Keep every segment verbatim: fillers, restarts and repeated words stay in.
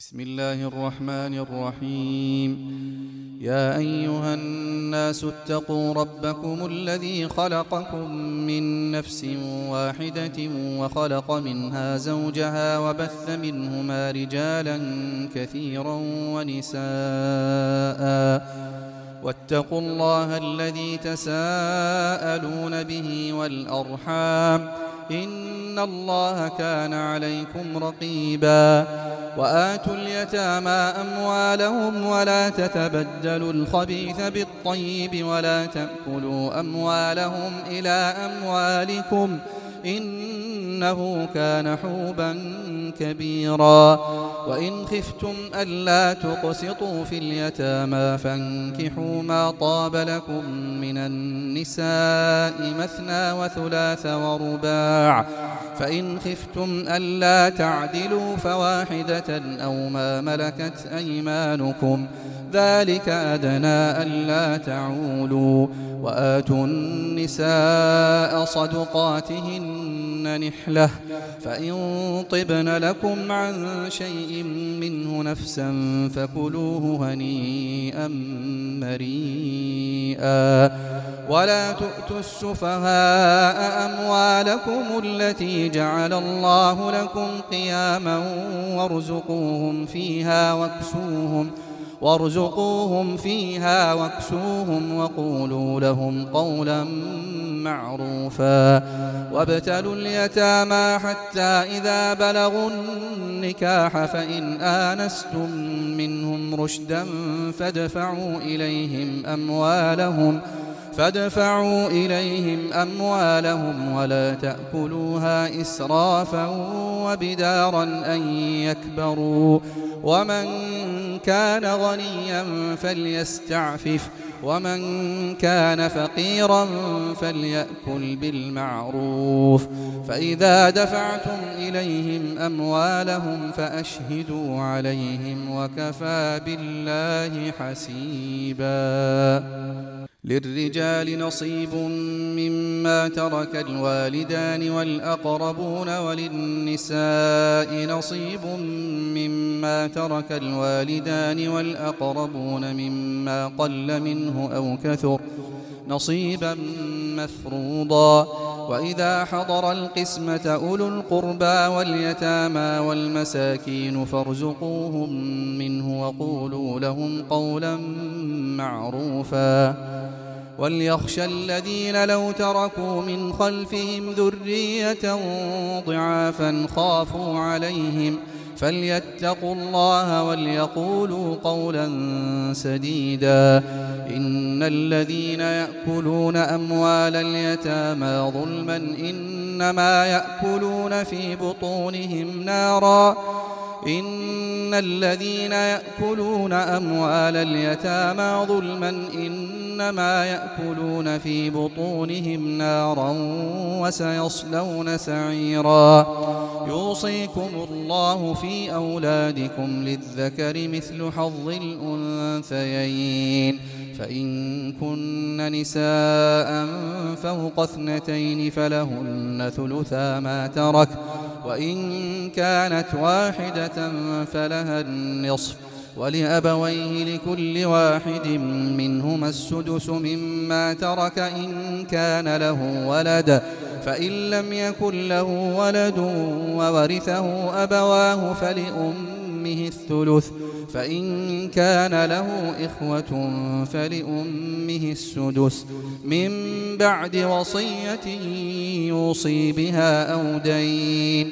بسم الله الرحمن الرحيم. يا أيها الناس اتقوا ربكم الذي خلقكم من نفس واحدة وخلق منها زوجها وبث منهما رجالا كثيرا ونساء، واتقوا الله الذي تساءلون به والأرحام، إن الله كان عليكم رقيبا. وآتوا اليتامى أموالهم ولا تتبدلوا الخبيث بالطيب ولا تأكلوا أموالهم إلى أموالكم إنه كان حوبا كبيرا. وإن خفتم ألا تقسطوا في اليتامى فانكحوا ما طاب لكم من النساء مثنى وثلاث ورباع، فإن خفتم ألا تعدلوا فواحدة أو ما ملكت أيمانكم ذلك أدنى ألا تعولوا. وآتوا النساء صدقاتهن نحلة، فإن طبن لكم عن شيء منه نفسا فكلوه هنيئا مريئا. ولا تؤتوا السفهاء أموالكم التي جعل الله لكم قياما وارزقوهم فيها واكسوهم وارزقوهم فيها واكسوهم وقولوا لهم قولا معروفا. وابتلوا اليتامى حتى إذا بلغوا النكاح فإن آنستم منهم رشدا فادفعوا إليهم أموالهم فادفعوا إليهم أموالهم ولا تأكلوها إسرافا وبدارا أن يكبروا. ومن كان غنيا فليستعفف ومن كان فقيرا فليأكل بالمعروف. فإذا دفعتم إليهم أموالهم فأشهدوا عليهم وكفى بالله حسيبا. للرجال نصيب مما ترك الوالدان والأقربون وللنساء نصيب مما ترك الوالدان والأقربون مما قل منه أو كثر نصيبا مفروضا. وإذا حضر القسمة أولو القربى واليتامى والمساكين فارزقوهم منه وقولوا لهم قولا معروفا. وليخشى الذين لو تركوا من خلفهم ذرية ضعافا خافوا عليهم فليتقوا الله وليقولوا قولا سديدا. إن الذين يأكلون أموال اليتامى ظلما إنما يأكلون في بطونهم نارا إن الذين يأكلون أموال اليتامى ظلما إنما يأكلون في بطونهم نارا وسيصلون سعيرا. يوصيكم الله في أولادكم للذكر مثل حظ الأنثيين، فإن كن نساء فوق اثنتين فلهن ثلثا ما ترك، وإن كانت واحدة فلها النصف، ولأبويه لكل واحد منهما السدس مما ترك إن كان له ولد، فإن لم يكن له ولد وورثه أبواه فلأمه الثلث، فإن كان له إخوة فلأمه السدس من بعد وصية يوصي بها أو دين.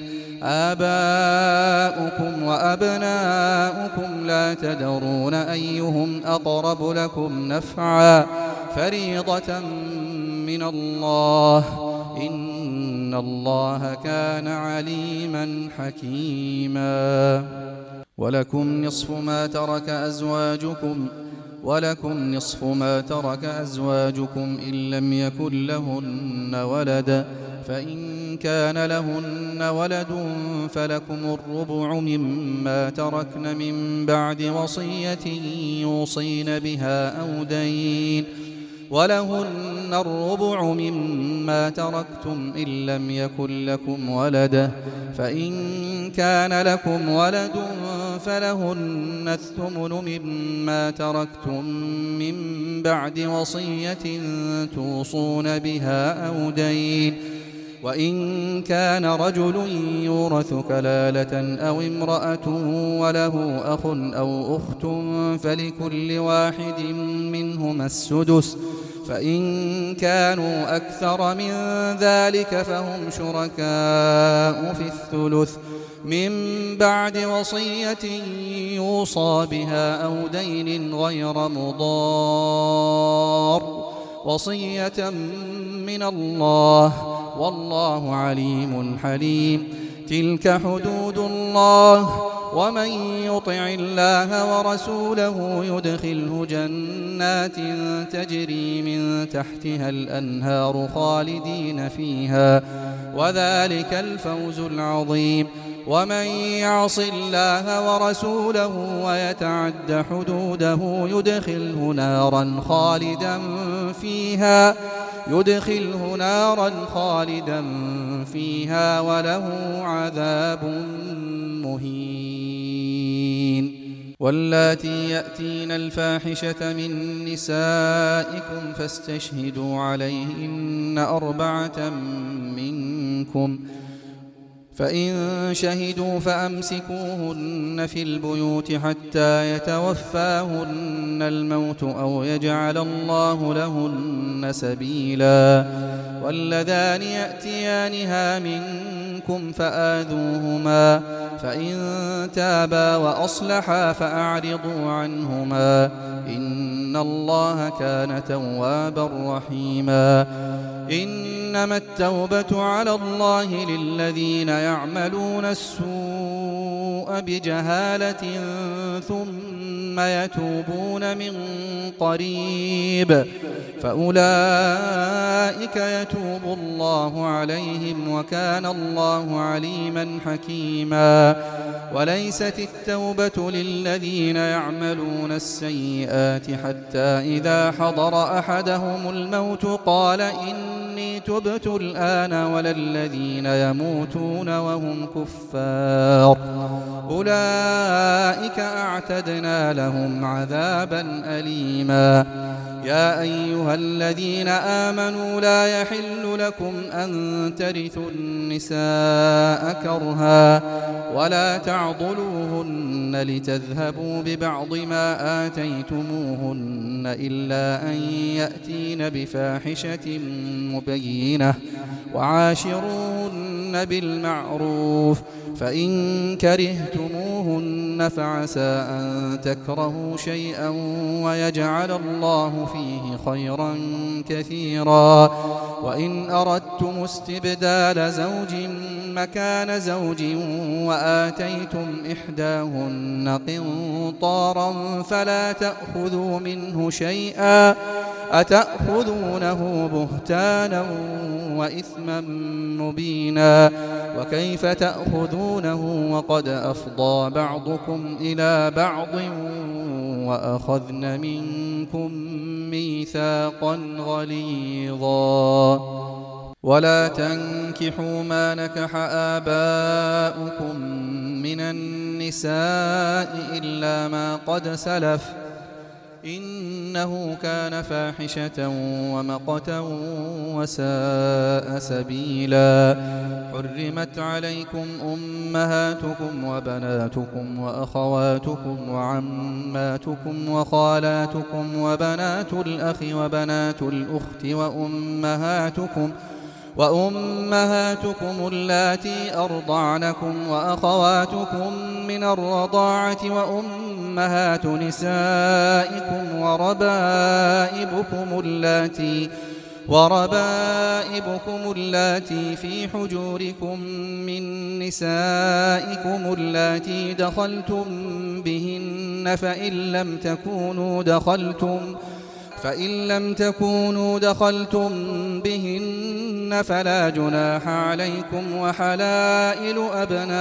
آباؤكم وأبناؤكم لا تدرون أيهم أقرب لكم نفعا فريضة من الله إن الله كان عليما حكيما. ولكم نصف ما ترك أزواجكم ولكم نصف ما ترك أزواجكم إن لم يكن لهن ولد، فإن كان لهن ولد فلكم الربع مما تركن من بعد وصية يوصين بها أو دين. ولهن الربع مما تركتم إن لم يكن لكم ولد، فإن كان لكم ولد فلهن الثمن مما تركتم من بعد وصية توصون بها أو دين. وإن كان رجل يورث كلالة أو امرأة وله أخ أو أخت فلكل واحد منهما السدس، فإن كانوا أكثر من ذلك فهم شركاء في الثلث من بعد وصية يوصى بها أو دين غير مضار، وصية من الله والله عليم حليم. تلك حدود الله، ومن يطع الله ورسوله يدخله جنات تجري من تحتها الأنهار خالدين فيها، وذلك الفوز العظيم. ومن يعص الله ورسوله ويتعد حدوده يدخله نارا خالدا فيها يدخله نارا خالدا فيها وله عذاب مهين. واللاتي يأتين الفاحشة من نسائكم فاستشهدوا عليهن أربعة منكم، فإن شهدوا فأمسكوهن في البيوت حتى يتوفاهن الموت أو يجعل الله لهن سبيلا. واللذان يأتيانها منكم فآذوهما، فإن تابا وأصلحا فأعرضوا عنهما، إن الله كان توابا رحيما. إنما التوبة على الله للذين يعملون السوء بجهالة ثم يتوبون من قريب فأولئك يتوب الله عليهم وكان الله عليما حكيما. وليست التوبة للذين يعملون السيئات حتى إذا حضر أحدهم الموت قال إني تبت الآن ولا الذين يموتون وهم كفار أولئك أعتدنا لهم عذابا أليما. يا أيها الذين آمنوا لا يحل لكم أن ترثوا النساء كرها ولا تعضلوهن لتذهبوا ببعض ما آتيتموهن إلا أن يأتين بفاحشة مبينة وعاشروهن بالمعروف، فإن كرهتموهن فعسى أن تكرهوا شيئا ويجعل الله فيه خيرا كثيرا. وإن أردتم استبدال زوج مكان زوج وآتيتم إحداهن قنطارا فلا تأخذوا منه شيئا أتأخذونه بهتانا وإثما مبينا. وكيف تأخذونه وقد أفضى بعضكم إلى بعض وأخذن منكم ميثاقا غليظا. ولا تنكحوا ما نكح آباؤكم من النساء إلا ما قد سلف إنه كان فاحشة ومقتا وساء سبيلا. حرمت عليكم أمهاتكم وبناتكم وأخواتكم وعماتكم وخالاتكم وبنات الأخ وبنات الأخت وأمهاتكم وأمهاتكم اللاتي أرضعنكم وأخواتكم من الرضاعة وأمهات نسائكم وربائبكم اللاتي وربائبكم اللاتي في حجوركم من نسائكم اللاتي دخلتم بهن فإن لم تكونوا دخلتم فإن لم تكونوا دخلتم بهن فلا جناح عليكم وحلائل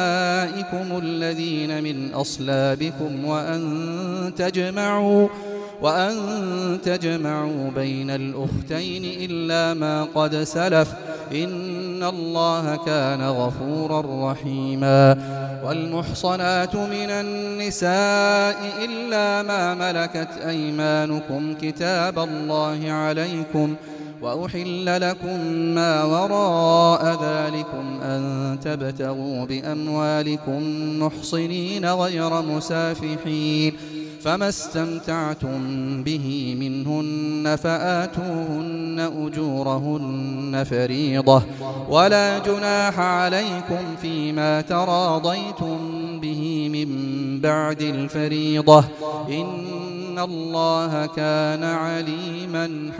أبنائكم الذين من أصلابكم وأن تجمعوا وأن تجمعوا بين الأختين إلا ما قد سلف إن الله كان غفورا رحيما. والمحصنات من النساء إلا ما ملكت أيمانكم كتاب الله عليكم وأحل لكم ما وراء ذلكم أن تبتغوا بأموالكم محصنين غير مسافحين فما استمتعتم به منهن فآتوهن أجورهن فريضة ولا جناح عليكم فيما تراضيتم به من بعد الفريضة إن الله كان عليما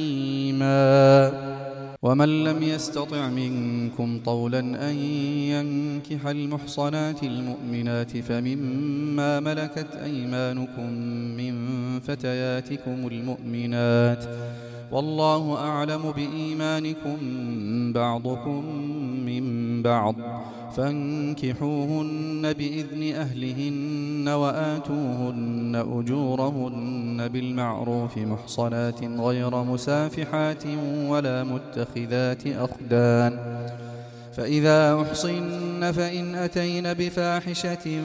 حكيما. ومن لم يستطع منكم طولا أن ينكح المحصنات المؤمنات فمما ملكت أيمانكم من فتياتكم المؤمنات والله أعلم بإيمانكم بعضكم من بعض فانكحوهن بإذن أهلهن وآتوهن أجورهن بالمعروف محصنات غير مسافحات ولا متخذات أخدان فإذا أحصن فإن أتين بفاحشة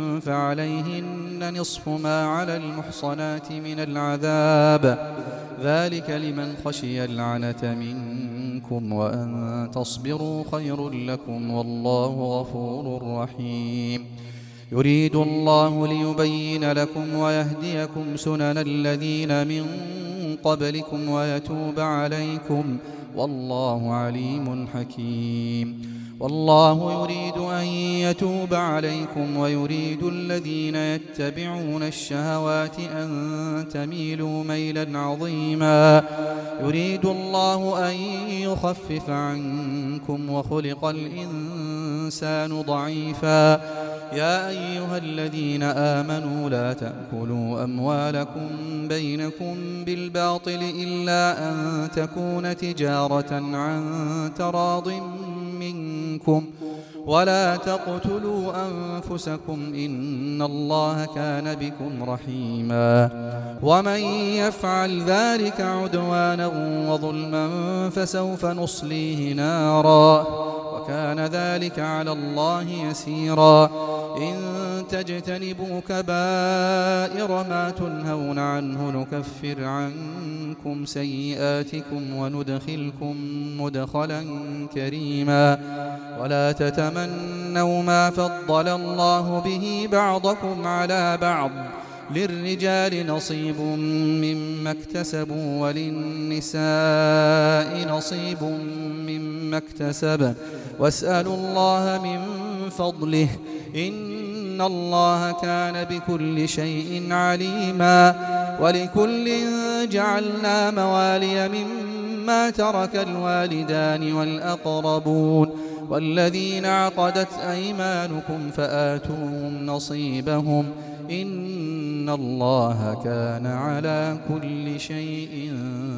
فعليهن نصف ما على المحصنات من العذاب ذلك لمن خشي العنة منكم وأن تصبروا خير لكم والله غفور رحيم. يريد الله ليبين لكم ويهديكم سنن الذين من قبلكم ويتوب عليكم والله عليم حكيم. والله يريد أن يتوب عليكم ويريد الذين يتبعون الشهوات أن تميلوا ميلا عظيما. يريد الله أن يخفف عنكم وخلق الإنسان ضعيفا. يا أيها الذين آمنوا لا تأكلوا أموالكم بينكم بالباطل إلا أن تكون تجارة عن تراض منكم ولا تقتلوا أنفسكم إن الله كان بكم رحيما. ومن يفعل ذلك عدوانا وظلما فسوف نصليه نارا وكان ذلك على الله يسيرا. إن تجتنبوا كبائر ما تنهون عنه نكفر عنكم سيئاتكم وندخلكم مدخلا كريما. ولا تتمنوا ما فضل الله به بعضكم على بعض للرجال نصيب مما اكتسبوا وللنساء نصيب مما اكتسب واسألوا الله من فضله إن الله كان بكل شيء عليما. ولكل جعلنا موالي مما ترك الوالدان والأقربون والذين عقدت أيمانكم فآتوهم نصيبهم إن الله كان على كل شيء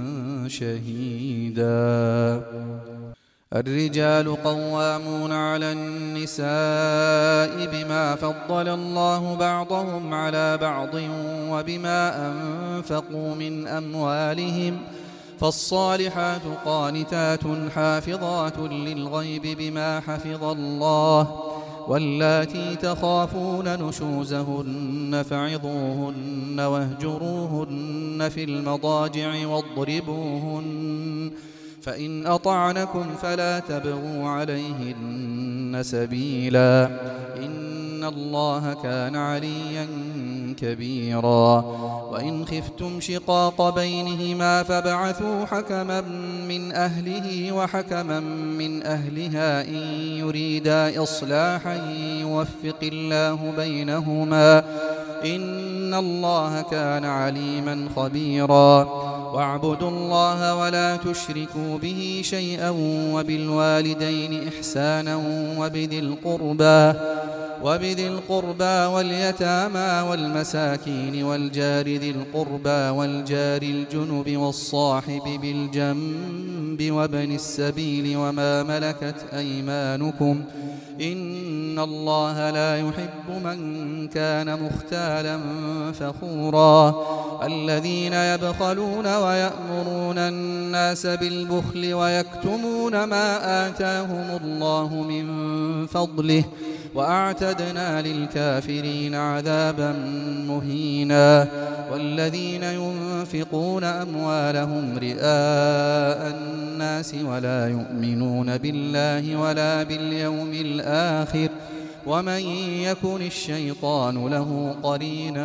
شهيدا. الرجال قوامون على النساء بما فضل الله بعضهم على بعض وبما أنفقوا من أموالهم فالصالحات قانتات حافظات للغيب بما حفظ الله واللاتي تخافون نشوزهن فعظوهن واهجروهن في المضاجع واضربوهن فإن أطعنكم فلا تبغوا عليهن سبيلا إن الله كان عليا كبيرا. وإن خفتم شقاق بينهما فابعثوا حكما من أهله وحكما من أهلها إن يريدا إصلاحا يوفق الله بينهما إن الله كان عليما خبيرا. واعبدوا الله ولا تشركوا به شيئا وبالوالدين إحسانا وبذي القربى وبذي القربى واليتامى والمساكين والجار ذي القربى والجار الجنب والصاحب بالجنب وابن السبيل وما ملكت أيمانكم إن الله لا يحب من كان مختالا فخورا الذين يبخلون ويأمرون الناس بالبخل ويكتمون ما آتاهم الله من فضله وأعتدنا للكافرين عذابا مهينا والذين ينفقون أموالهم رئاء الناس ولا يؤمنون بالله ولا باليوم الآخر ومن يكن الشيطان له قرينا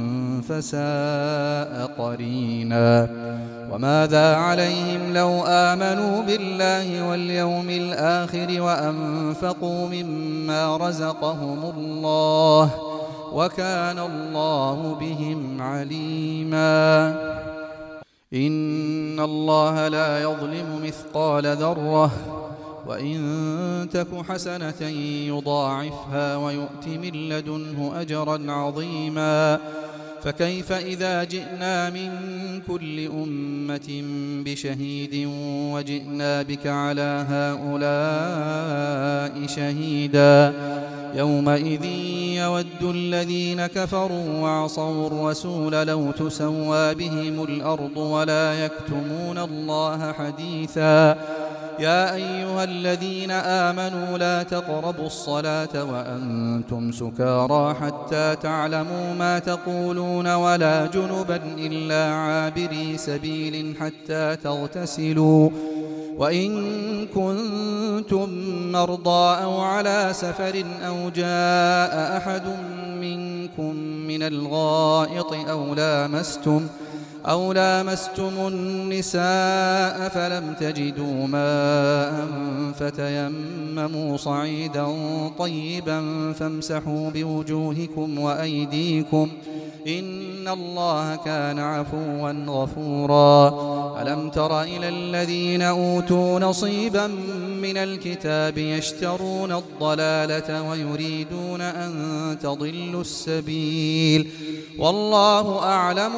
فساء قرينا وماذا عليهم لو آمنوا بالله واليوم الآخر وأنفقوا مما رزقهم الله وكان الله بهم عليما إن الله لا يظلم مثقال ذرة وإن تك حسنة يضاعفها ويؤت من لدنه أجرا عظيما فكيف إذا جئنا من كل أمة بشهيد وجئنا بك على هؤلاء شهيدا يومئذ يود الذين كفروا وعصوا الرسول لو تسوى بهم الأرض ولا يكتمون الله حديثا يا أيها الذين آمنوا لا تقربوا الصلاة وأنتم سكارى حتى تعلموا ما تقولون ولا جنبا إلا عابري سبيل حتى تغتسلوا وإن كنتم مرضى أو على سفر أو جاء أحد منكم من الغائط أو لامستم أو لامستم النساء فلم تجدوا ماء فتيمموا صعيدا طيبا فامسحوا بوجوهكم وأيديكم إن الله كان عفوا غفورا ألم تر إلى الذين أوتوا نصيبا من الكتاب يشترون الضلالة ويريدون أن تضلوا السبيل والله أعلم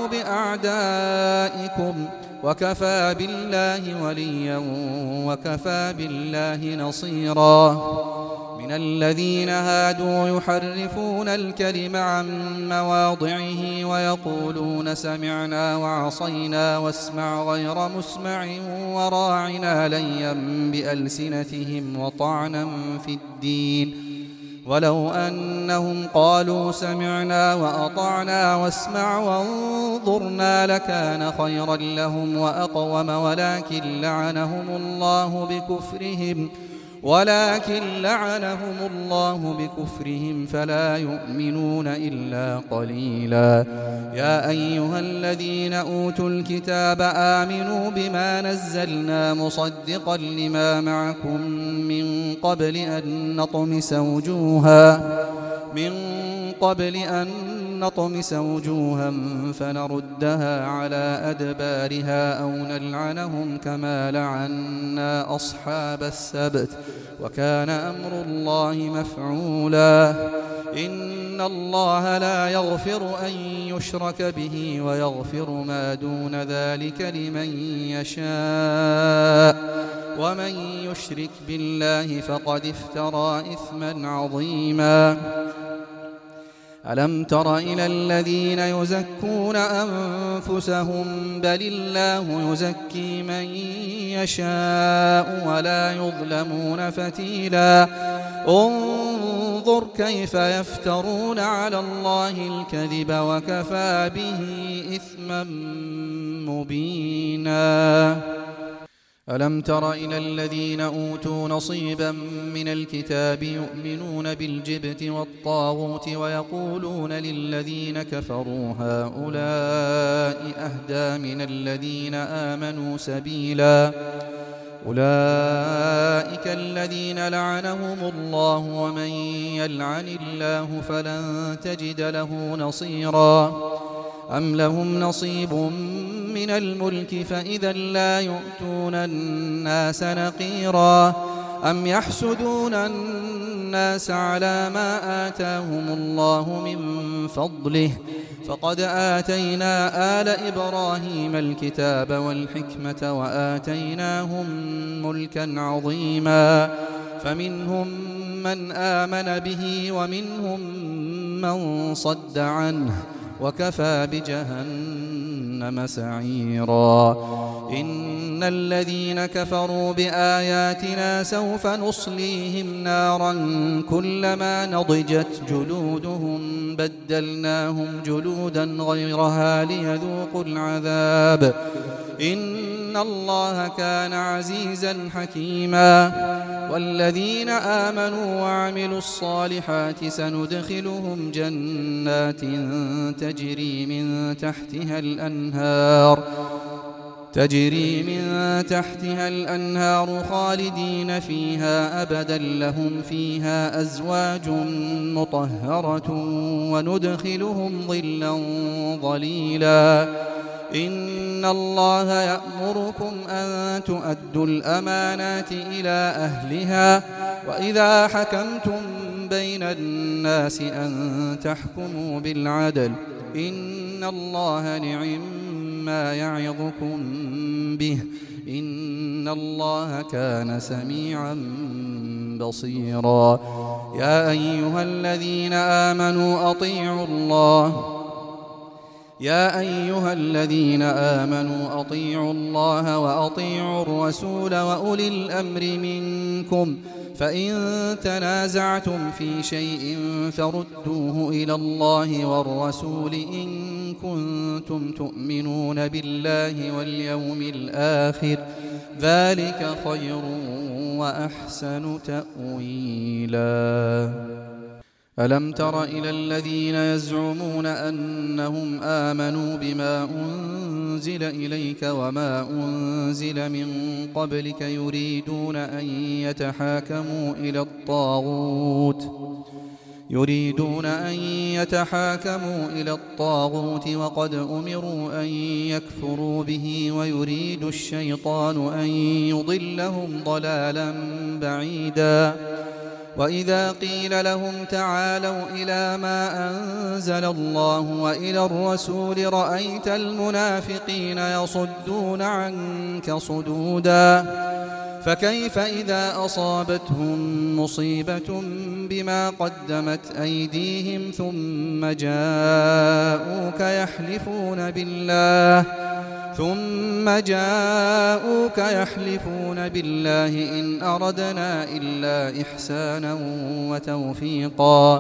بأعدائكم وكفى بالله وليا وكفى بالله نصيرا من الذين هادوا يحرفون الكلم عن مواضعه ويقولون سمعنا وعصينا واسمع غير مسمع وراعنا ليا بألسنتهم وطعنا في الدين ولو أنهم قالوا سمعنا وأطعنا واسمع وانظرنا لكان خيرا لهم وأقوم ولكن لعنهم الله بكفرهم ولكن لعنهم الله بكفرهم فلا يؤمنون إلا قليلا يا أيها الذين أوتوا الكتاب آمنوا بما نزلنا مصدقا لما معكم من قبل أن نطمس وجوها من قبل أن نطمس وجوها فنردها على أدبارها أو نلعنهم كما لعنا أصحاب السبت وكان أمر الله مفعولا إن الله لا يغفر أن يشرك به ويغفر ما دون ذلك لمن يشاء ومن يشرك بالله فقد افترى إثما عظيما ألم تر إلى الذين يزكون أنفسهم بل الله يزكي من يشاء ولا يظلمون فتيلا انظر كيف يفترون على الله الكذب وكفى به إثما مبينا ألم تر إلى الذين أوتوا نصيبا من الكتاب يؤمنون بالجبت والطاغوت ويقولون للذين كفروا هؤلاء أهدى من الذين آمنوا سبيلا أولئك الذين لعنهم الله ومن يلعن الله فلن تجد له نصيرا أم لهم نصيب من الملك فإذا لا يؤتون الناس نقيرا أم يحسدون الناس على ما آتاهم الله من فضله فقد آتينا آل إبراهيم الكتاب والحكمة وآتيناهم ملكا عظيما فمنهم من آمن به ومنهم من صد عنه وكفى بجهنم سعيرا إن الذين كفروا بآياتنا سوف نصليهم نارا كلما نضجت جلودهم بدلناهم جلودا غيرها ليذوقوا العذاب إن الله كان عزيزا حكيما والذين آمنوا وعملوا الصالحات سندخلهم جنات تجري من تحتها الأنهار تجري من تحتها الأنهار خالدين فيها أبدا لهم فيها أزواج مطهرة وندخلهم ظلا ظليلا إن الله يأمركم أن تؤدوا الأمانات إلى أهلها وإذا حكمتم بين الناس أن تحكموا بالعدل إن الله نعم ما يعظكم به إن الله كان سميعا بصيرا يا أيها الذين آمنوا أطيعوا الله يا أيها الذين آمنوا أطيعوا الله وأطيعوا الرسول وأولي الأمر منكم فإن تنازعتم في شيء فردوه إلى الله والرسول إن كنتم تؤمنون بالله واليوم الآخر ذلك خير وأحسن تأويلا ألم تر إلى الذين يزعمون أنهم آمنوا بما أنزل إليك وما أنزل من قبلك يريدون أن يتحاكموا إلى الطاغوت يريدون أن يتحاكموا إلى الطاغوت وقد أمروا أن يكفروا به ويريد الشيطان أن يضلهم ضلالا بعيدا وإذا قيل لهم تعالوا إلى ما أنزل الله وإلى الرسول رأيت المنافقين يصدون عنك صدودا فكيف إذا أصابتهم مصيبة بما قدمت أيديهم ثم جاءوك يحلفون بالله ثم جاءوك يحلفون بالله إن أردنا إلا إحسانا وتوفيقا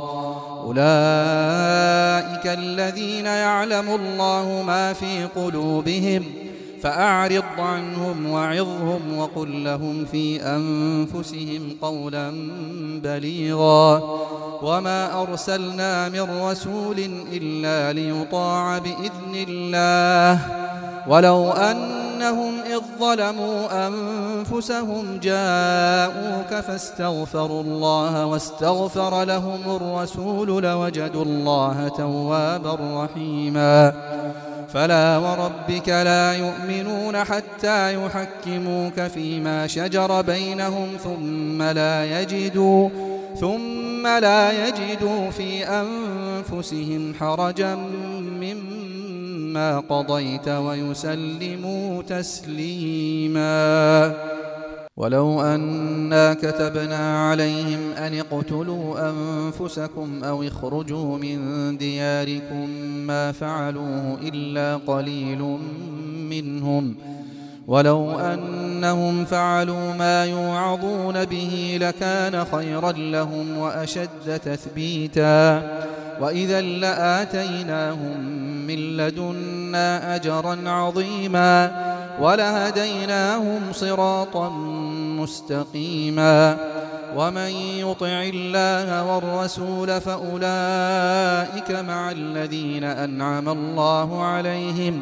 أولئك الذين يعلم الله ما في قلوبهم فأعرض عنهم وعظهم وقل لهم في أنفسهم قولا بليغا وما أرسلنا من رسول إلا ليطاع بإذن الله ولو أنهم إذ ظلموا أنفسهم جاءوك فاستغفروا الله واستغفر لهم الرسول لوجدوا الله توابا رحيما فلا وربك لا يؤمنون حتى يحكموك فيما شجر بينهم ثم لا يجدوا ثم لا يجدوا في أنفسهم حرجا مما قضيت ويسلموا تسليما ولو أنا كتبنا عليهم أن اقتلوا أنفسكم أو اخرجوا من دياركم ما فعلوه إلا قليل منهم ولو أنهم فعلوا ما يوعظون به لكان خيرا لهم وأشد تثبيتا وإذا لآتيناهم من لدنا أجرا عظيما ولهديناهم صراطا مستقيما ومن يطع الله والرسول فأولئك مع الذين أنعم الله عليهم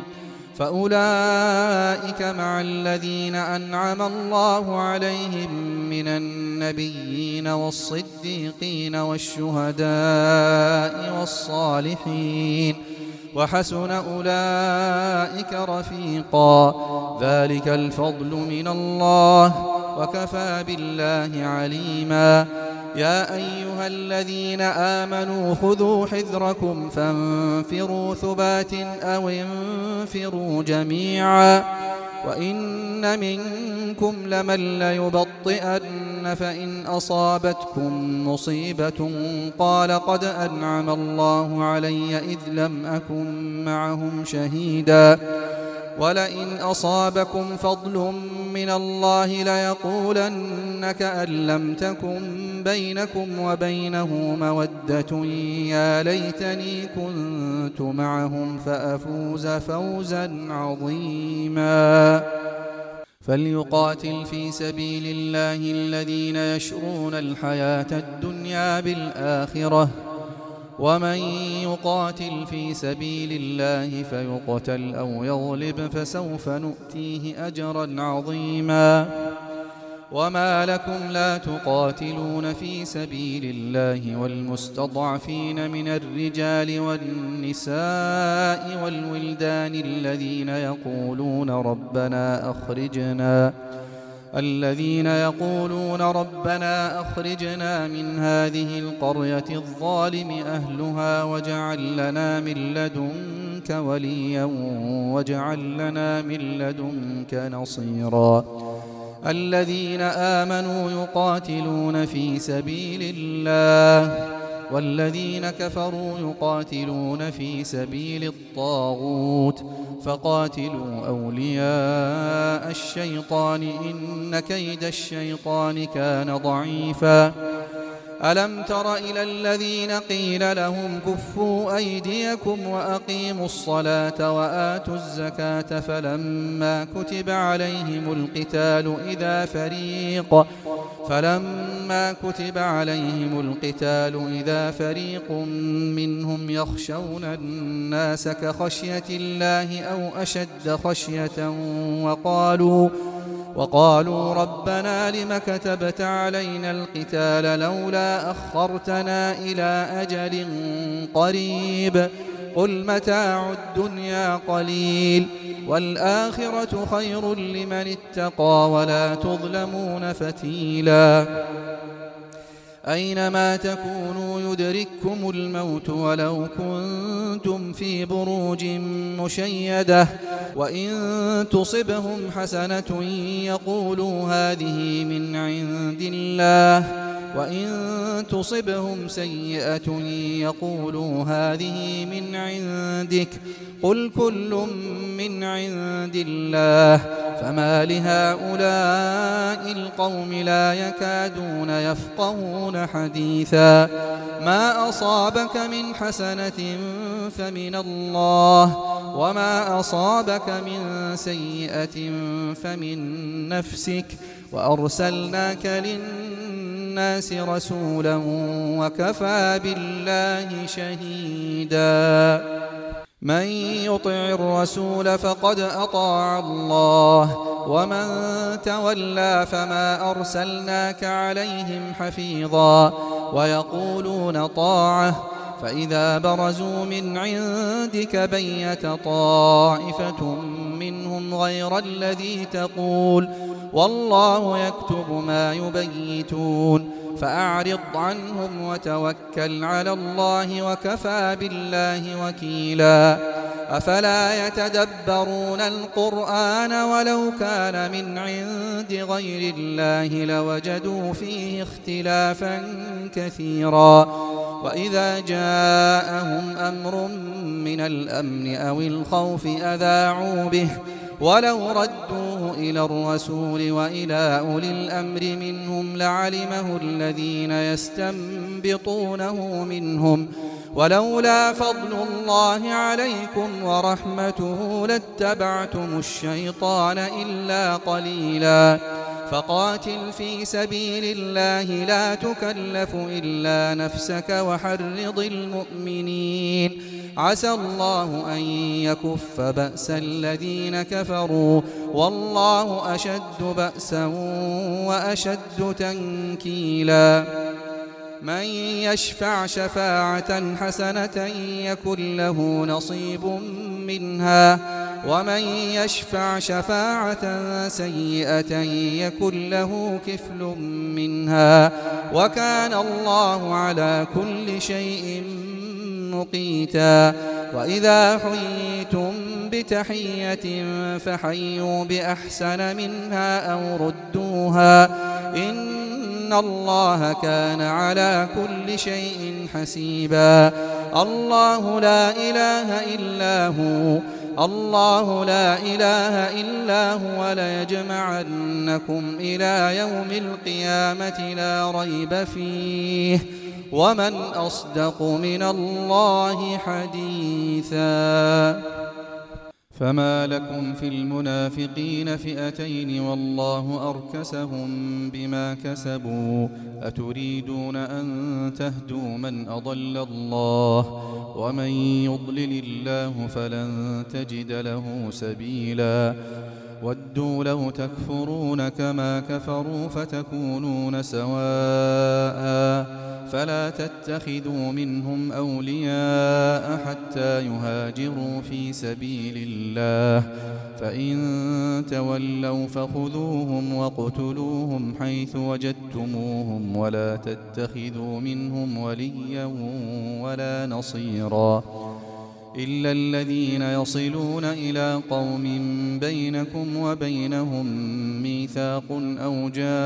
فأولئك مع الذين أنعم الله عليهم من النبيين والصديقين والشهداء والصالحين وحسن أولئك رفيقا ذلك الفضل من الله وكفى بالله عليما. يا أيها الذين آمنوا خذوا حذركم فانفروا ثبات أو انفروا جميعا وإن منكم لمن ليبطئن فإن أصابتكم مصيبة قال قد أنعم الله علي إذ لم أكن معهم شهيدا ولئن أصابكم فضل من الله ليقولن كأن لم تكن بينكم وبينه مودة يا ليتني كنت معهم فأفوز فوزا عظيما. فليقاتل في سبيل الله الذين يشرون الحياة الدنيا بالآخرة ومن يقاتل في سبيل الله فيقتل أو يغلب فسوف نؤتيه أجرا عظيما. وما لكم لا تقاتلون في سبيل الله والمستضعفين من الرجال والنساء والولدان الذين يقولون ربنا أخرجنا الذين يقولون ربنا أخرجنا من هذه القرية الظالم أهلها واجعل لنا من لدنك وليا واجعل لنا من لدنك نصيرا. الذين آمنوا يقاتلون في سبيل الله والذين كفروا يقاتلون في سبيل الطاغوت فقاتلوا أولياء الشيطان إن كيد الشيطان كان ضعيفا. ألم تر إلى الذين قيل لهم كفوا أيديكم وأقيموا الصلاة وآتوا الزكاة فلما كتب عليهم القتال إذا فريق فلما كتب عليهم القتال إذا فريق منهم يخشون الناس كخشية الله أو أشد خشية وقالوا وقالوا ربنا لم كتبت علينا القتال لولا أخرتنا إلى أجل قريب قل متاع الدنيا قليل والآخرة خير لمن اتقى ولا تظلمون فتيلا. أينما تكونوا يدرككم الموت ولو كنتم في بروج مشيدة وإن تصبهم حسنة يقولوا هذه من عند الله وإن تصبهم سيئة يقولوا هذه من عندك قل كل من عند الله فما لهؤلاء القوم لا يكادون يفقهون حديثا. ما أصابك من حسنة فمن الله وما أصابك من سيئة فمن نفسك وأرسلناك للناس رسولا وكفى بالله شهيدا. من يطع الرسول فقد أطاع الله ومن تولى فما أرسلناك عليهم حفيظا ويقولون طاعة فإذا برزوا من عندك بيت طائفة منهم غير الذي تقول والله يكتب ما يبيتون فأعرض عنهم وتوكل على الله وكفى بالله وكيلا. أفلا يتدبرون القرآن ولو كان من عند غير الله لوجدوا فيه اختلافا كثيرا. وإذا جاءهم أمر من الأمن أو الخوف أذاعوا به ولو ردوه إلى الرسول وإلى أولي الأمر منهم لعلمه الذين يستنبطونه منهم ولولا فضل الله عليكم ورحمته لاتبعتم الشيطان إلا قليلا. فقاتل في سبيل الله لا تكلف إلا نفسك وحرض المؤمنين عسى الله أن يكف بأس الذين كفروا والله أشد بأسا وأشد تنكيلا. من يشفع شفاعة حسنة يكن له نصيب منها ومن يشفع شفاعة سيئة يكن له كفل منها وكان الله على كل شيء مقيتا. وإذا حييتم بتحية فحيوا بأحسن منها أو ردوها إن الله كان على كل شيء حسيبا. الله لا إله إلا هو الله لا إله إلا هو ليجمعنكم إلى يوم القيامة لا ريب فيه ومن أصدق من الله حديثا. فما لكم في المنافقين فئتين والله أركسهم بما كسبوا أتريدون أن تهدوا من أضل الله ومن يضلل الله فلن تجد له سبيلا. ودوا لو تكفرون كما كفروا فتكونون سواء فلا تتخذوا منهم أولياء حتى يهاجروا في سبيل الله فإن تولوا فخذوهم واقتلوهم حيث وجدتموهم ولا تتخذوا منهم وليا ولا نصيرا إلا الذين يصلون إلى قوم بينكم وبينهم ميثاق أو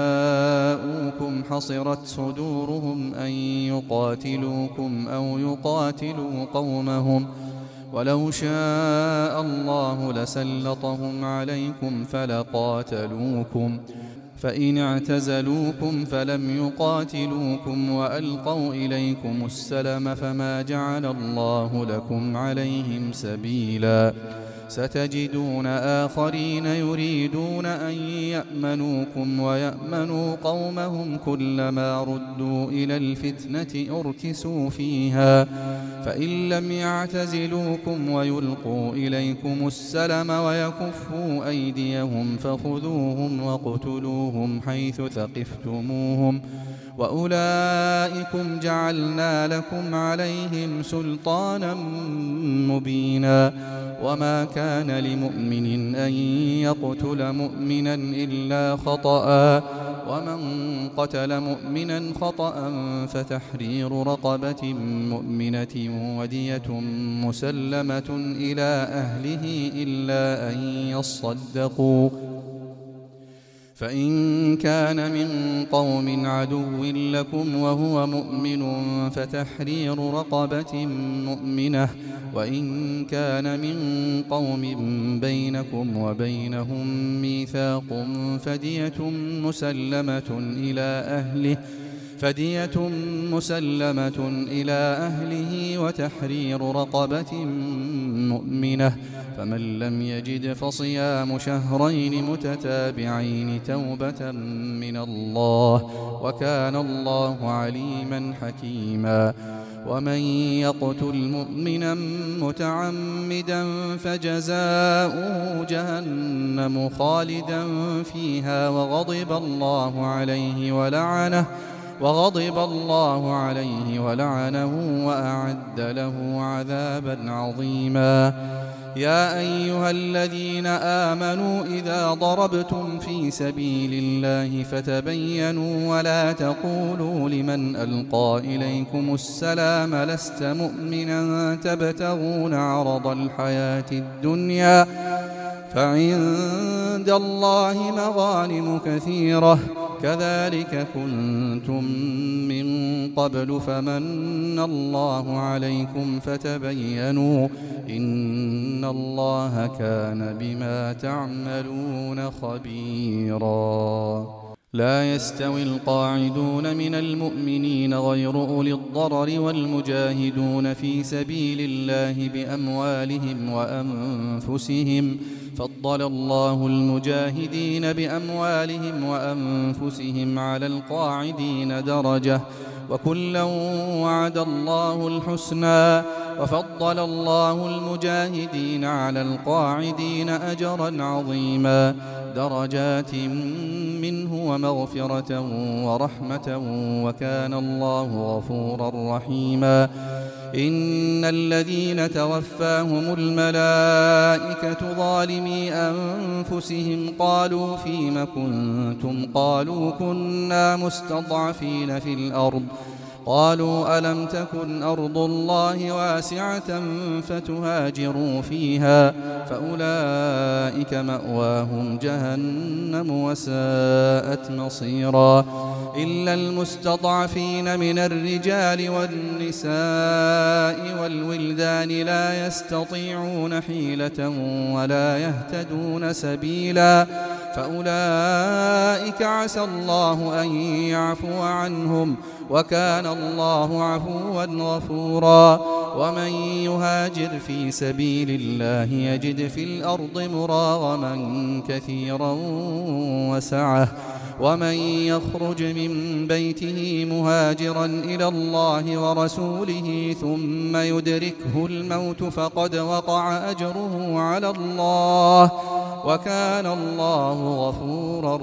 جاءوكم حصرت صدورهم أن يقاتلوكم أو يقاتلوا قومهم ولو شاء الله لسلطهم عليكم فلقاتلوكم فإن اعتزلوكم فلم يقاتلوكم وألقوا إليكم السلم فما جعل الله لكم عليهم سبيلا. ستجدون آخرين يريدون أن يأمنوكم ويأمنوا قومهم كلما ردوا إلى الفتنة أركسوا فيها فإن لم يعتزلوكم ويلقوا إليكم السلم ويكفوا أيديهم فخذوهم واقتلوهم حيث ثقفتموهم وأولئكم جعلنا لكم عليهم سلطانا مبينا. وما كان لمؤمن أن يقتل مؤمنا إلا خطأ ومن قتل مؤمنا خطأ فتحرير رقبة مؤمنة ودية مسلمة إلى أهله إلا أن يصدقوا فإن كان من قوم عدو لكم وهو مؤمن فتحرير رقبة مؤمنة وإن كان من قوم بينكم وبينهم ميثاق فدية مسلمة إلى أهله فدية مسلمة إلى أهله وتحرير رقبة مؤمنة فمن لم يجد فصيام شهرين متتابعين توبة من الله وكان الله عليما حكيما. ومن يقتل مؤمنا متعمدا فجزاؤه جهنم خالدا فيها وغضب الله عليه ولعنه وغضب الله عليه ولعنه وأعد له عذابا عظيما. يا أيها الذين آمنوا إذا ضربتم في سبيل الله فتبينوا ولا تقولوا لمن ألقى إليكم السلام لست مؤمنا تبتغون عرض الحياة الدنيا فعند الله مغانم كثيرة كذلك كنتم من قبل فمن الله عليكم فتبينوا إن الله كان بما تعملون خبيرا. لا يستوي القاعدون من المؤمنين غير أولي الضرر والمجاهدون في سبيل الله بأموالهم وأنفسهم فضل الله المجاهدين بأموالهم وأنفسهم على القاعدين درجة وكلا وعد الله الحسنى وفضل الله المجاهدين على القاعدين أجرا عظيما درجات منه ومغفرة ورحمة وكان الله غفورا رحيما إن الذين توفاهم الملائكة ظالمي أنفسهم قالوا فيم كنتم قالوا كنا مستضعفين في الأرض قالوا ألم تكن أرض الله واسعة فتهاجروا فيها فأولئك مأواهم جهنم وساءت مصيرا إلا المستضعفين من الرجال والنساء والولدان لا يستطيعون حيلة ولا يهتدون سبيلا فأولئك عسى الله أن يعفو عنهم وكان الله عفوا غفورا ومن يهاجر في سبيل الله يجد في الأرض مراغما كثيرا وسعة ومن يخرج من بيته مهاجرا إلى الله ورسوله ثم يدركه الموت فقد وقع أجره على الله وكان الله غفورا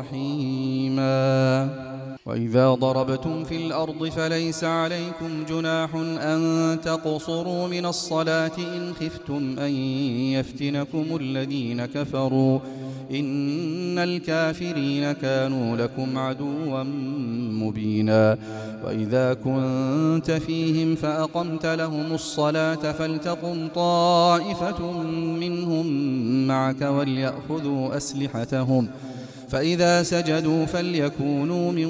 رحيما وإذا ضربتم في الأرض فليس عليكم جناح أن تقصروا من الصلاة إن خفتم أن يفتنكم الذين كفروا إن الكافرين كانوا لكم عدوا مبينا وإذا كنت فيهم فأقمت لهم الصلاة فلتقم طائفة منهم معك وليأخذوا أسلحتهم فإذا سجدوا فليكونوا من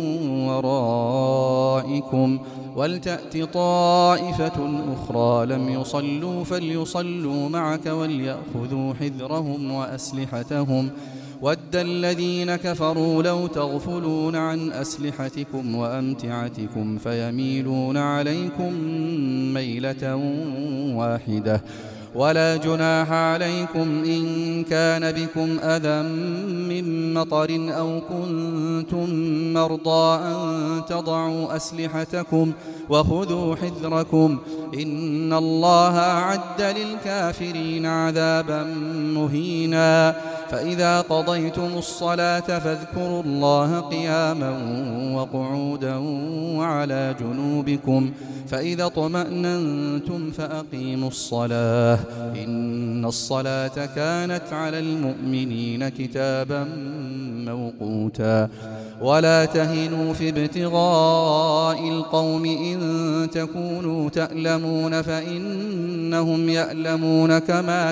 ورائكم ولتأت طائفة أخرى لم يصلوا فليصلوا معك وليأخذوا حذرهم وأسلحتهم ود الذين كفروا لو تغفلون عن أسلحتكم وأمتعتكم فيميلون عليكم ميلة واحدة ولا جناح عليكم إن كان بكم أذى من مطر أو كنتم مرضى أن تضعوا أسلحتكم وخذوا حذركم إن الله أعد للكافرين عذابا مهينا فإذا قضيتم الصلاة فاذكروا الله قياما وقعودا وعلى جنوبكم فإذا اطمأننتم فأقيموا الصلاة إن الصلاة كانت على المؤمنين كتابا موقوتا ولا تهنوا في ابتغاء القوم إن تكونوا تألمون فإنهم يألمون كما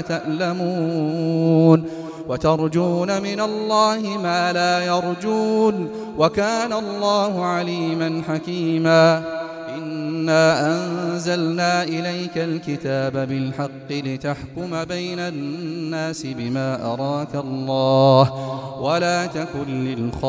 تألمون وترجون من الله ما لا يرجون وكان الله عليما حكيما إنا أنزلنا إليك الكتاب بالحق لتحكم بين الناس بما أراك الله ولا تكن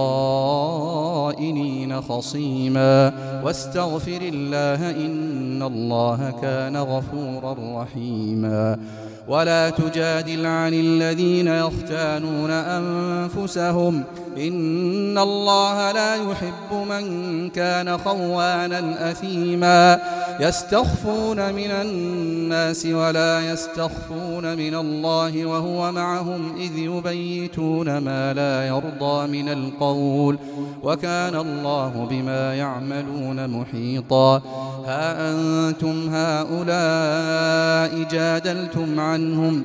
للخائنين خصيما واستغفر الله إن الله كان غفورا رحيما ولا تجادل عن الذين يختانون أنفسهم إن الله لا يحب من كان خوانا أثيما يستخفون من الناس ولا يستخفون من الله وهو معهم إذ يبيتون ما لا يرضى من القول وكان الله بما يعملون محيطا ها أنتم هؤلاء جادلتم عنهم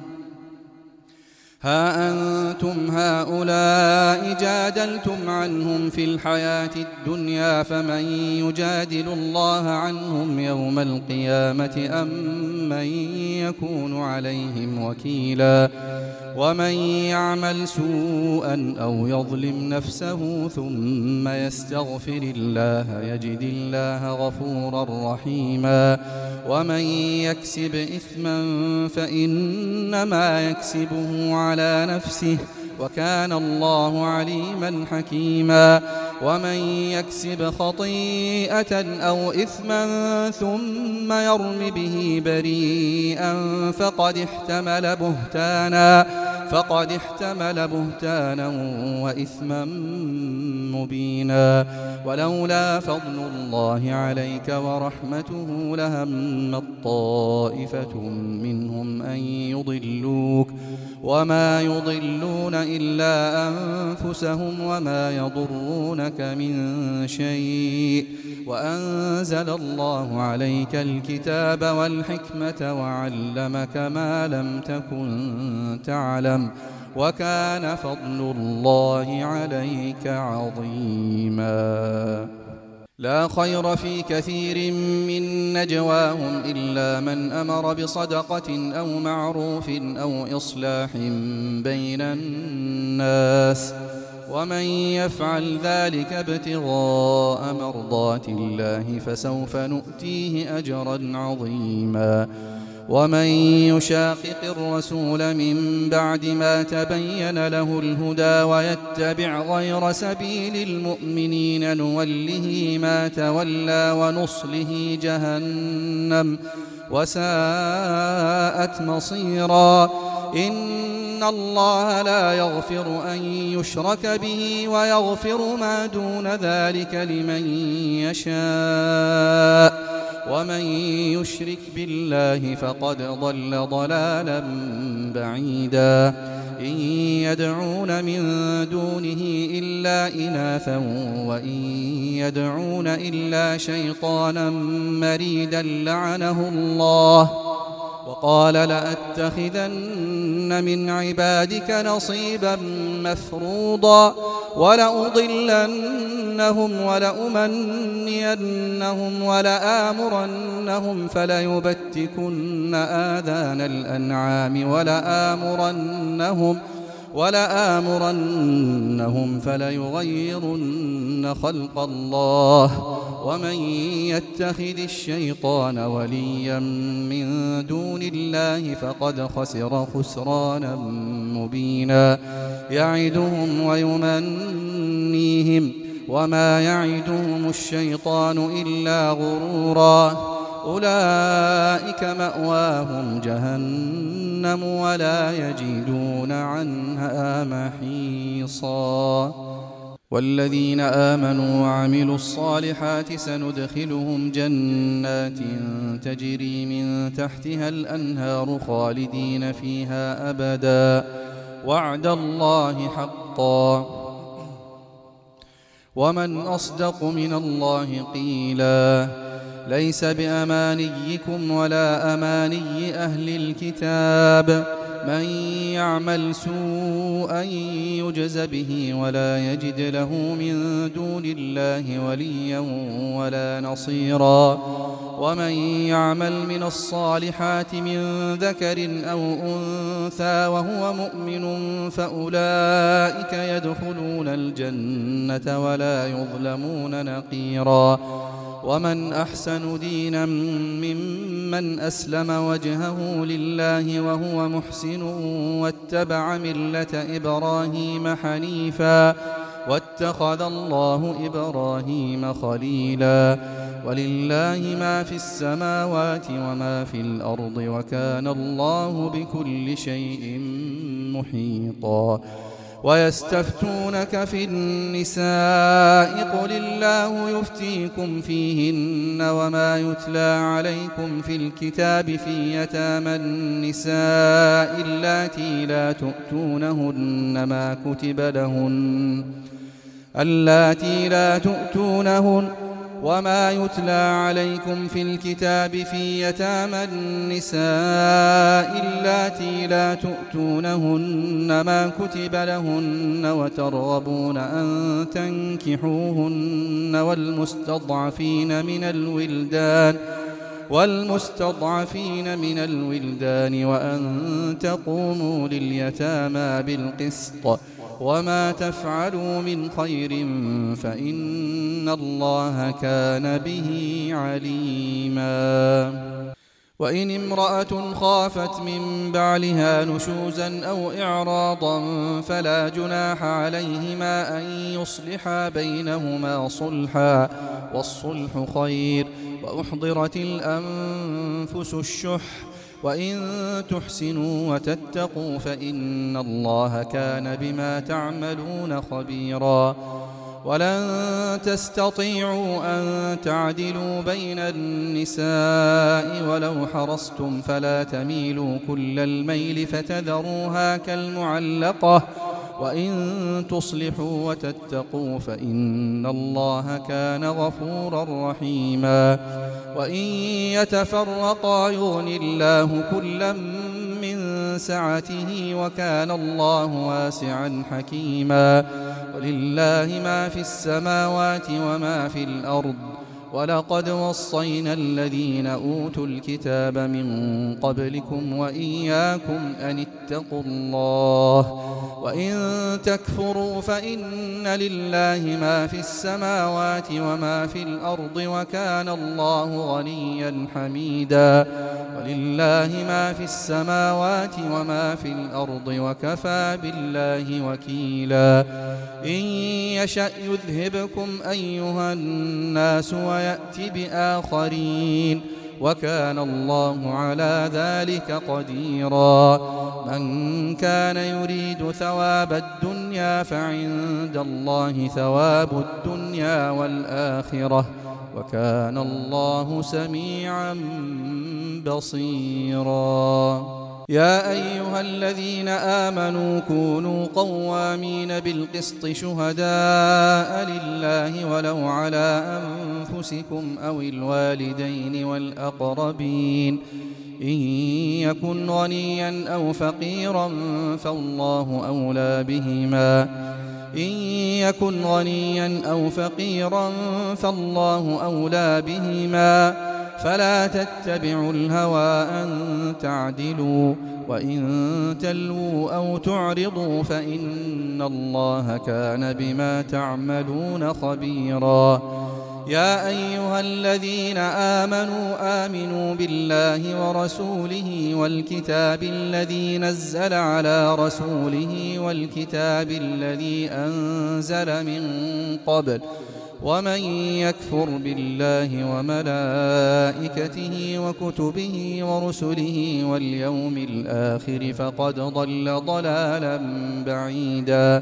ها أنتم هؤلاء جادلتم عنهم في الحياة الدنيا فمن يجادل الله عنهم يوم القيامة أم من يكون عليهم وكيلا ومن يعمل سوءا أو يظلم نفسه ثم يستغفر الله يجد الله غفورا رحيما ومن يكسب إثما فإنما يكسبه على نفسه وكان الله عليما حكيما ومن يكسب خطيئة أو إثما ثم يرم به بريئا فقد احتمل بهتانا فقد احتمل بهتانا وإثما مبينا. ولولا فضل الله عليك ورحمته لهمت طائفة منهم أن يضلوك وما يضلون إلا أنفسهم وما يضرونك من شيء وأنزل الله عليك الكتاب والحكمة وعلمك ما لم تكن تعلم وكان فضل الله عليك عظيما. لا خير في كثير من نجواهم إلا من أمر بصدقة أو معروف أو إصلاح بين الناس ومن يفعل ذلك ابتغاء مرضات الله فسوف نؤتيه أجرا عظيما. ومن يشاقق الرسول من بعد ما تبين له الهدى ويتبع غير سبيل المؤمنين نوله ما تولى ونصله جهنم وساءت مصيرا. إن الله لا يغفر أن يشرك به ويغفر ما دون ذلك لمن يشاء ومن يشرك بالله فقد ضل ضلالا بعيدا. إن يدعون من دونه إلا إناثا وإن يدعون إلا شيطانا مريدا لعنه الله وقال لأتخذن من عبادك نصيبا مفروضا ولأضلنهم ولأمنينهم ولآمرنهم فليبتكن آذان الأنعام ولآمرنهم ولآمرنهم فليغيرن خلق الله ومن يتخذ الشيطان وليا من دون الله فقد خسر خسرانا مبينا. يعدهم ويمنيهم وما يعدهم الشيطان إلا غرورا. أولئك مأواهم جهنم ولا يجدون عنها محيصا. والذين آمنوا وعملوا الصالحات سندخلهم جنات تجري من تحتها الأنهار خالدين فيها أبدا وعد الله حقا ومن أصدق من الله قيلا. ليس بأمانيكم ولا أماني أهل الكتاب من يعمل سوءا يجز به ولا يجد له من دون الله وليا ولا نصيرا. ومن يعمل من الصالحات من ذكر أو أنثى وهو مؤمن فأولئك يدخلون الجنة ولا يظلمون نقيرا. ومن أحسن دينا ممن أسلم وجهه لله وهو محسن واتبع ملة إبراهيم حنيفا واتخذ الله إبراهيم خليلا. ولله ما في السماوات وما في الأرض وكان الله بكل شيء محيطا. ويستفتونك في النساء قل الله يفتيكم فيهن وما يتلى عليكم في الكتاب في يتامى النساء اللاتي لا تؤتونهن ما كتب لهن اللاتي لا تؤتونهن وما يتلى عليكم في الكتاب في يتامى النساء اللاتي لا تؤتونهن ما كتب لهن وترغبون أن تنكحوهن والمستضعفين من الولدان والمستضعفين من الولدان وأن تقوموا لليتامى بالقسط وما تفعلوا من خير فإن الله كان به عليما. وإن امرأة خافت من بعلها نشوزا أو إعراضا فلا جناح عليهما أن يصلحا بينهما صلحا والصلح خير. وأحضرت الأنفس الشح وإن تحسنوا وتتقوا فإن الله كان بما تعملون خبيرا ولن تستطيعوا أن تعدلوا بين النساء ولو حرصتم فلا تميلوا كل الميل فتذروها كالمعلقة وإن تصلحوا وتتقوا فإن الله كان غفورا رحيما وإن يتفرقا يغن الله كلا من سعته وكان الله واسعا حكيما ولله ما في السماوات وما في الأرض ولقد وصينا الذين أوتوا الكتاب من قبلكم وإياكم أن اتقوا الله وإن تكفروا فإن لله ما في السماوات وما في الأرض وكان الله غنيا حميدا ولله ما في السماوات وما في الأرض وكفى بالله وكيلا إن يشأ يذهبكم أيها الناس ويأتي بآخرين وكان الله على ذلك قديرا من كان يريد ثواب الدنيا فعند الله ثواب الدنيا والآخرة وكان الله سميعا بصيرا يا أيها الذين آمنوا كونوا قوامين بالقسط شهداء لله ولو على أنفسكم أو الوالدين والأقربين إن يكن غنيا أو فقيرا فالله أولى بهما إن يكن غنيا أو فقيرا فالله أولى بهما فلا تتبعوا الهوى أن تعدلوا وإن تلووا أو تعرضوا فإن الله كان بما تعملون خبيرا يا أيها الذين آمنوا آمنوا بالله ورسوله والكتاب الذي نزل على رسوله والكتاب الذي أنزل من قبل ومن يكفر بالله وملائكته وكتبه ورسله واليوم الآخر فقد ضل ضلالا بعيدا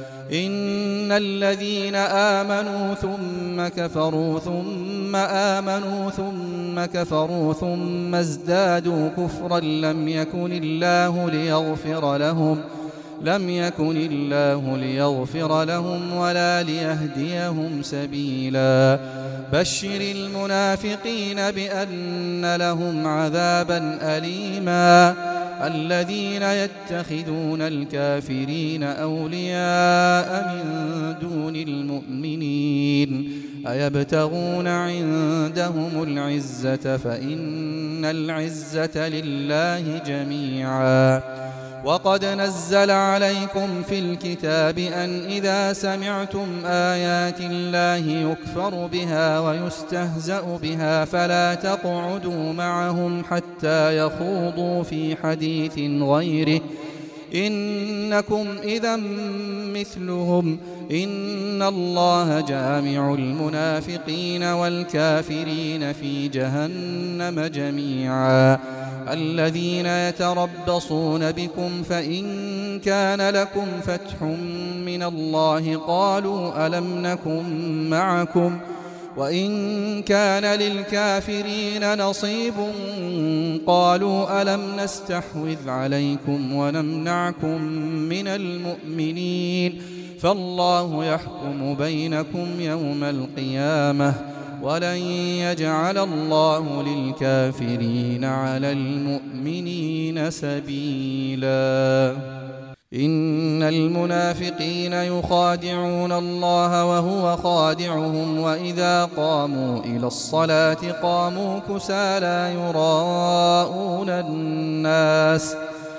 إن الذين آمنوا ثم كفروا ثم آمنوا ثم كفروا ثم ازدادوا كفرا لم يكن الله ليغفر لهم لم يكن الله ليغفر لهم ولا ليهديهم سبيلا بشر المنافقين بأن لهم عذابا أليما الذين يتخذون الكافرين أولياء من دون المؤمنين أيبتغون عندهم العزة فإن العزة لله جميعا وقد نزل عليكم في الكتاب أن إذا سمعتم آيات الله يكفر بها ويستهزأ بها فلا تقعدوا معهم حتى يخوضوا في حديث غيره إنكم إذا مثلهم إن الله جامع المنافقين والكافرين في جهنم جميعا الذين يتربصون بكم فإن كان لكم فتح من الله قالوا ألم نكن معكم وإن كان للكافرين نصيب قالوا ألم نستحوذ عليكم ونمنعكم من المؤمنين فالله يحكم بينكم يوم القيامة ولن يجعل الله للكافرين على المؤمنين سبيلا إن المنافقين يخادعون الله وهو خادعهم وإذا قاموا إلى الصلاة قاموا كسالى يراءون الناس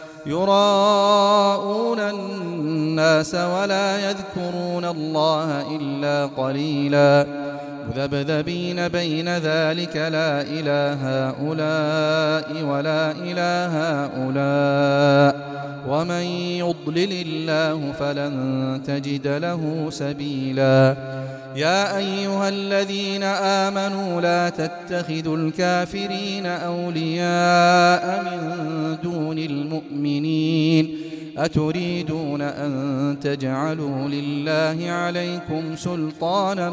يراءون الناس ولا يذكرون الله إلا قليلا مذبذبين بين ذلك لا إله هؤلاء ولا إله هؤلاء ومن يضلل يضلل الله فلن تجد له سبيلا. يا أيها الذين آمنوا لا تتخذوا الكافرين أولياء من دون المؤمنين أتريدون أن تجعلوا لله عليكم سلطانا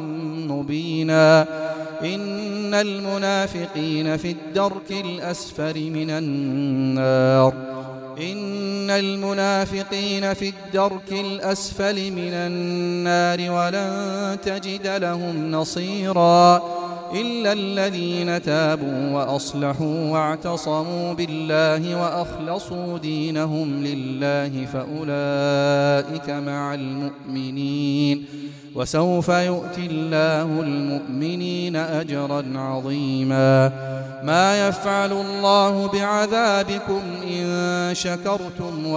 مبينا. إن المنافقين في الدرك الأسفل من النار إن المنافقين في الدرك الأسفل من النار ولن تجد لهم نصيرا إلا الذين تابوا وأصلحوا واعتصموا بالله وأخلصوا دينهم لله فأولئك مع المؤمنين وسوف يؤتي الله المؤمنين أجرا عظيما. ما يفعل الله بعذابكم إن شكرتم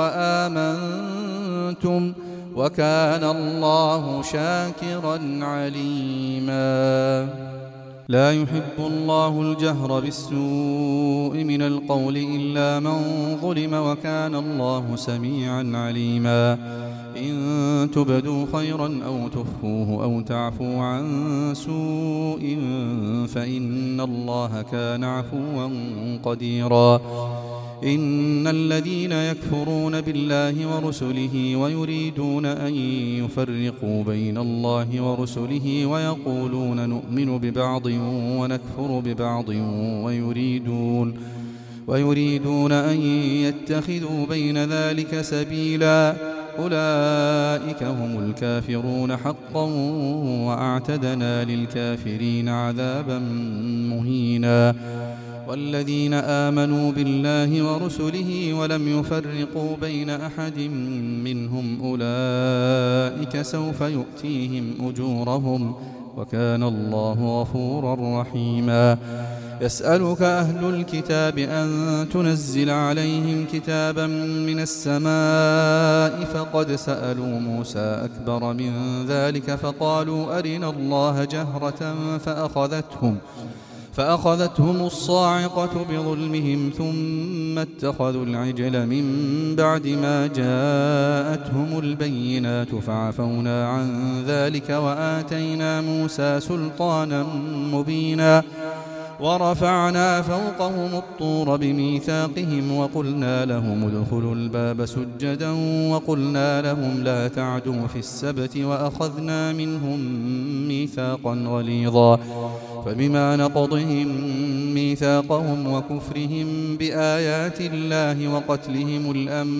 وآمنتم وكان الله شاكرا عليما. لا يحب الله الجهر بالسوء من القول إلا من ظلم وكان الله سميعا عليما. إن تبدوا خيرا أو تخفوه أو تعفوا عن سوء فإن الله كان عفوا قديرا. إن الذين يكفرون بالله ورسله ويريدون أن يفرقوا بين الله ورسله ويقولون نؤمن ببعض ونكفر ببعض ويريدون ويريدون أن يتخذوا بين ذلك سبيلا أولئك هم الكافرون حقا وأعتدنا للكافرين عذابا مهينا. والذين آمنوا بالله ورسله ولم يفرقوا بين أحد منهم أولئك سوف يؤتيهم أجورهم وكان الله غفورا رحيما. يسألك أهل الكتاب أن تنزل عليهم كتابا من السماء فقد سألوا موسى أكبر من ذلك فقالوا أرنا الله جهرة فأخذتهم فأخذتهم الصاعقة بظلمهم ثم اتخذوا العجل من بعد ما جاءتهم البينات فعفونا عن ذلك وآتينا موسى سلطانا مبينا. ورفعنا فوقهم الطور بميثاقهم وقلنا لهم ادخلوا الباب سجدا وقلنا لهم لا تعدوا في السبت وأخذنا منهم ميثاقا غليظا. فبما نقضهم ميثاقهم وكفرهم بآيات الله وقتلهم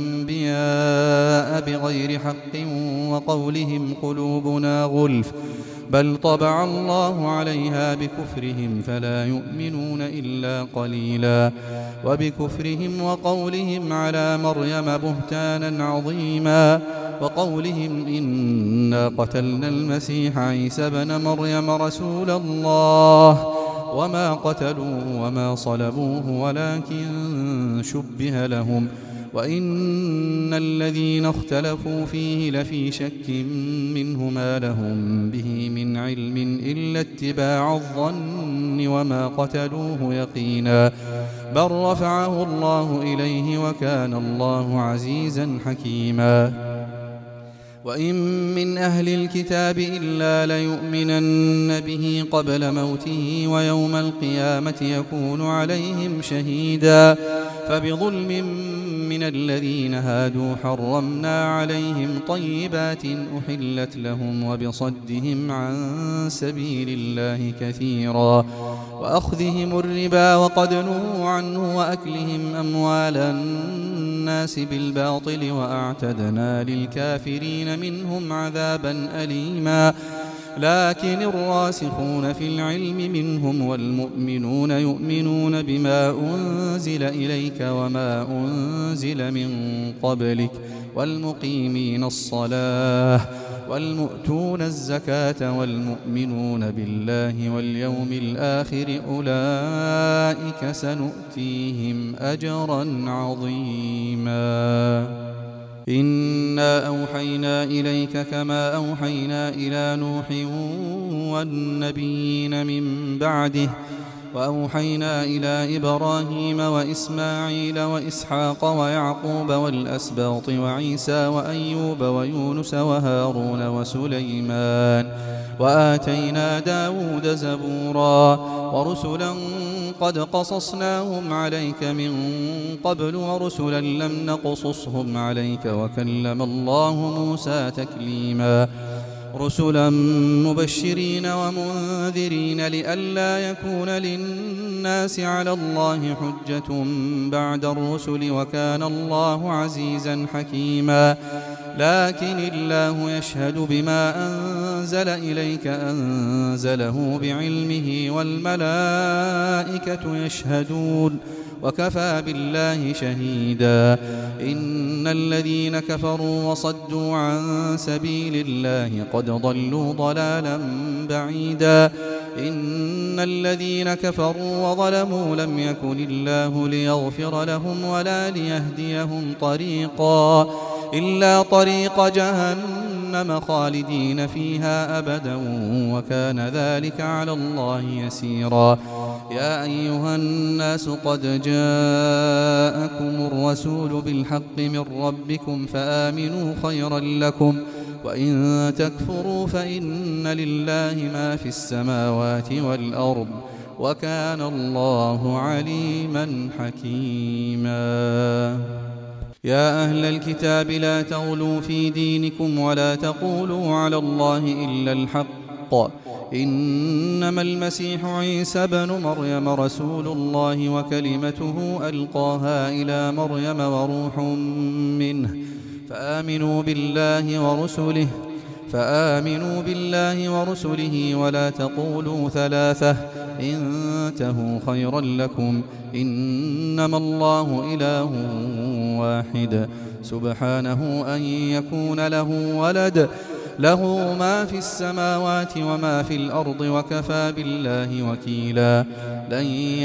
الأنبياء بغير حق وقولهم قلوبنا غلف بل طبع الله عليها بكفرهم فلا يؤمنون إلا قليلا. وبكفرهم وقولهم على مريم بهتانا عظيما وقولهم إنا قتلنا المسيح عيسى بن مريم رسول الله وما قتلوه وما صلبوه ولكن شبه لهم وإن الذين اختلفوا فيه لفي شك منه ما لهم به من علم إلا اتباع الظن وما قتلوه يقينا بل رفعه الله إليه وكان الله عزيزا حكيما. وإن من أهل الكتاب إلا ليؤمنن به قبل موته ويوم القيامة يكون عليهم شهيدا. فبظلم من الذين هادوا حرمنا عليهم طيبات أحلت لهم وبصدهم عن سبيل الله كثيرا وأخذهم الربا وقد نهوا عنه وأكلهم أموال الناس بالباطل وأعتدنا للكافرين منهم عذابا أليما. لكن الراسخون في العلم منهم والمؤمنون يؤمنون بما أنزل إليك وما أنزل من قبلك والمقيمين الصلاة والمؤتون الزكاة والمؤمنون بالله واليوم الآخر أولئك سنؤتيهم أجرا عظيما. إنا أوحينا إليك كما أوحينا إلى نوح والنبيين من بعده وأوحينا إلى إبراهيم وإسماعيل وإسحاق ويعقوب والأسباط وعيسى وأيوب ويونس وهارون وسليمان وآتينا داود زبورا ورسلا قد قصصناهم عليك من قبل ورسلا لم نقصصهم عليك وكلم الله موسى تكليما رسلا مبشرين ومنذرين لئلا يكون للناس على الله حجة بعد الرسل وكان الله عزيزا حكيما لكن الله يشهد بما أنزل إليك أنزله بعلمه والملائكة يشهدون وكفى بالله شهيدا إن الذين كفروا وصدوا عن سبيل الله قد ضلوا ضلالا بعيدا إن الذين كفروا وظلموا لم يكن الله ليغفر لهم ولا ليهديهم طريقا إلا طريق جهنم خالدين فيها أبدا وكان ذلك على الله يسيرا يا أيها الناس قد جاءكم الرسول بالحق من ربكم فآمنوا خيرا لكم وإن تكفروا فإن لله ما في السماوات والأرض وكان الله عليما حكيما يا أهل الكتاب لا تغلوا في دينكم ولا تقولوا على الله إلا الحق إنما المسيح عيسى بن مريم رسول الله وكلمته ألقاها إلى مريم وروح منه فآمنوا بالله ورسله فآمنوا بالله ورسله ولا تقولوا ثلاثة انتهوا خيرا لكم إنما الله إله واحد سبحانه أن يكون له ولد له ما في السماوات وما في الأرض وكفى بالله وكيلا لن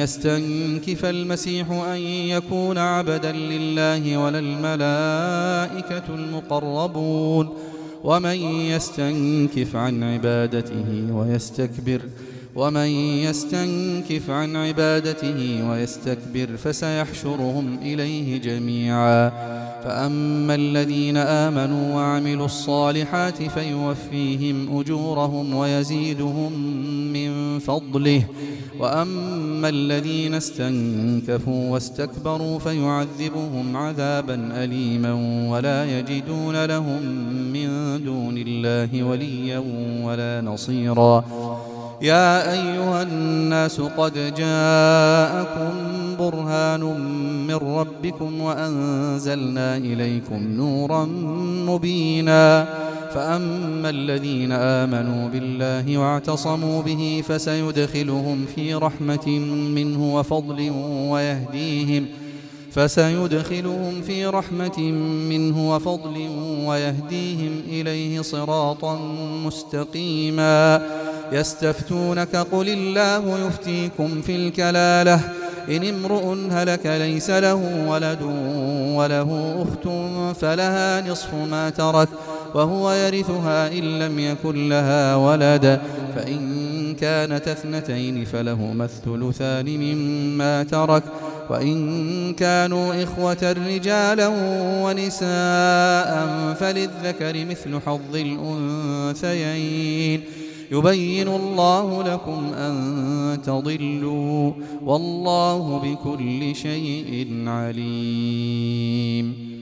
يستنكف المسيح أن يكون عبدا لله ولا الملائكة المقربون ومن يستنكف عن عبادته ويستكبر ومن يستنكف عن عبادته ويستكبر فسيحشرهم إليه جميعا فأما الذين آمنوا وعملوا الصالحات فيوفيهم أجورهم ويزيدهم من فضله وأما الذين استنكفوا واستكبروا فيعذبهم عذابا أليما ولا يجدون لهم من دون الله وليا ولا نصيرا يا أيها الناس قد جاءكم برهان من ربكم وأنزلنا إليكم نورا مبينا فأما الذين آمنوا بالله واعتصموا به فسيدخلهم في رحمة منه وفضل ويهديهم فسيدخلهم في رحمة منه وفضل ويهديهم إليه صراطا مستقيما يستفتونك قل الله يفتيكم في الكلالة إن امرؤ هلك ليس له ولد وله أخت فلها نصف ما ترك وهو يرثها إن لم يكن لها ولد فإن كانت اثنتين فلهما الثلثان مما ترك وإن كانوا إخوة رجالا ونساء فللذكر مثل حظ الأنثيين يبين الله لكم أن تضلوا والله بكل شيء عليم